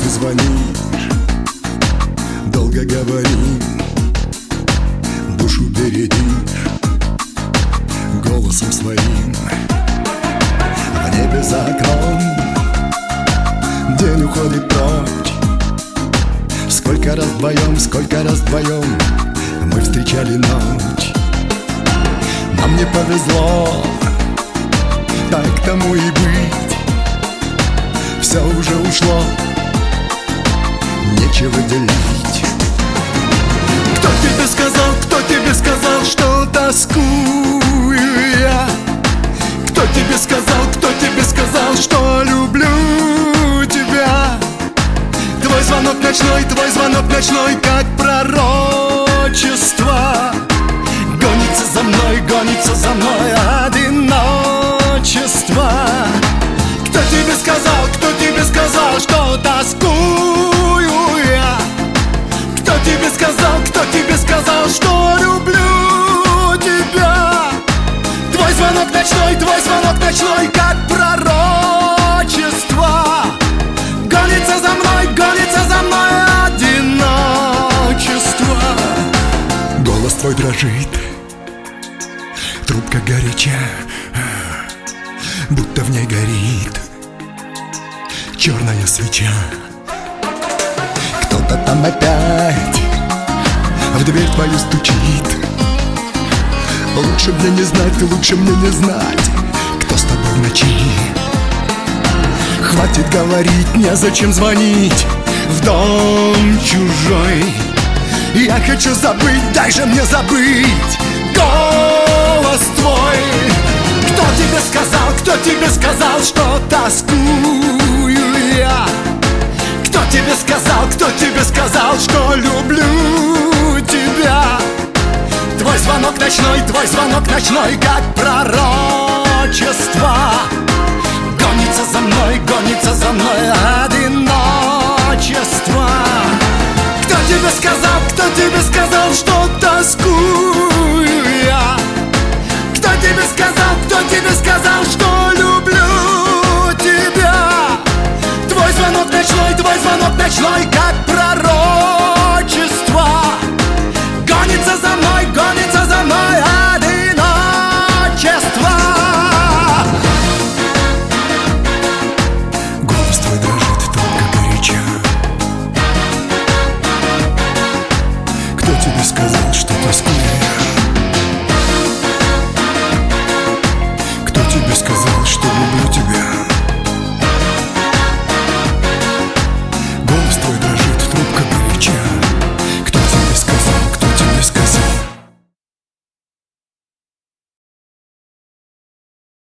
ты звонишь, долго говоришь, душу бередишь голосом своим. В небе за окном день уходит прочь. Сколько раз вдвоем мы встречали ночь. Нам не повезло, так тому и быть. Все уже ушло, нечего делить. Кто тебе сказал, что тоскую я? Кто тебе сказал, что люблю тебя? Твой звонок ночной, как пророчество. Гонится за мной одиночество. Кто тебе сказал, что тоскую я? Кто тебе сказал, что люблю тебя? Твой звонок ночной, как пророчество. Гонится за мной одиночество. Голос твой дрожит, трубка горяча, будто в ней горит черная свеча. Кто-то там опять в дверь твою стучит. Лучше мне не знать, кто с тобой в ночи. Хватит говорить, незачем звонить в дом чужой. Я хочу забыть, дай же мне забыть голос твой. Кто тебе сказал, что тоскую я? Кто тебе сказал, что люблю тебя? Твой звонок ночной, как пророчество. Гонится за мной одиночество. Кто тебе сказал, что тоскую я? Кто тебе сказал, что люблю тебя? Твой звонок ночной, как пророчество. Гонится за мной одиночество. Голос твой дрожит, трубка горяча. Кто тебе сказал, что тоскую?